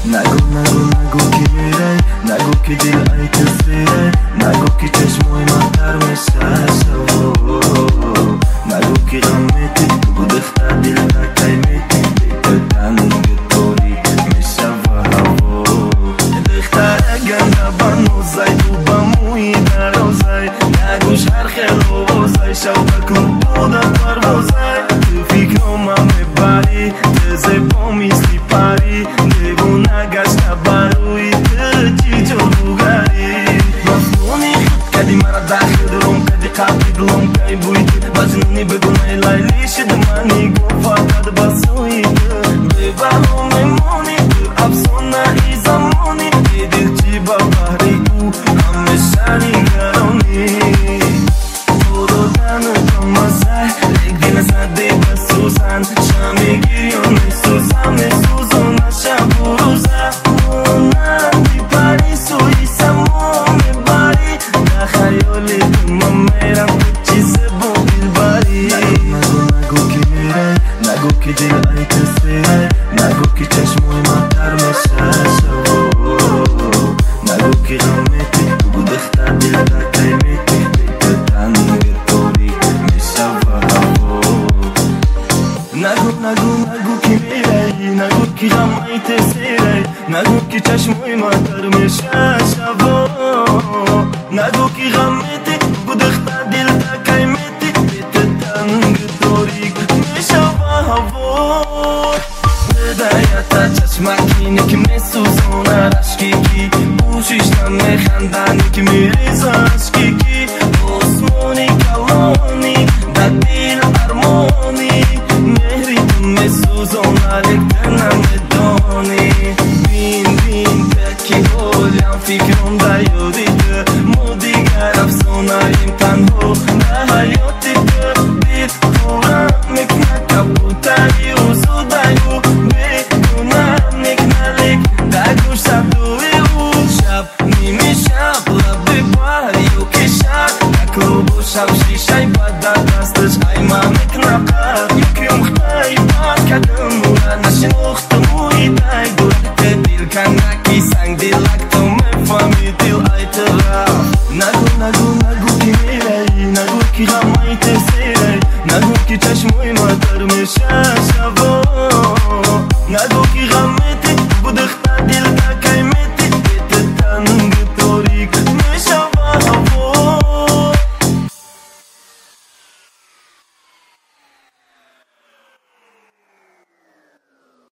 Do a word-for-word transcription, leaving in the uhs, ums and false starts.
نگو نگو نگو که میره، نگو که دل ای تسیره، نگو که چشموی من تر میشه شو، نگو که غمیتی بگو دختر دل تکی میتی بیت تنگ توری میشه و هوا دختر گنده بنوزای تو بموی دروزای نگوش هر خیلوزای شو بکن بودا پروزای تو فکرم هم میبری تزه با میستی پاری نگو نگشت بروی ترچی جلوگری مفتونی خود کدی مرا داخل دلم کدی قبلی دلم کای بوید بزنونی بگو میلایلی شد منی گو فقط بسوید ببرو میمونی افسونه ای زمانی دل چی با بحری او همیشه نگرانی برو دنو کمازه لگی نزده بسوزن شمی گیریون میسوزم میسوزم نشم بروزه مونم بیپری سوی سمو میبری در خیالی تو من میرم چیزه با بیلبری نگو نگو که میره، نگو که دل ای تسیره، نگو که چشموی من تر میشه شو، نگو که غمیتی بگو دختر دل تکی میتی بیت تنگ توری میشه و هوا نگو نگو نگو که میره، نگو که غم ای تسیره، نگو که چشموی من تر میشه شو، نگو که غمیتی بگو دختر دل تکی میتی بیت تنگ توری میشه و هوا هدایت چشمکی که میسوز